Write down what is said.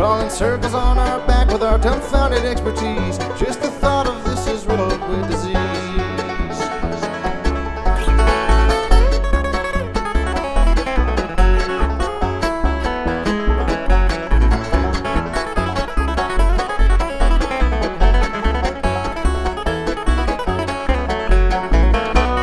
crawling circles on our back with our dumbfounded expertise. Just the thought of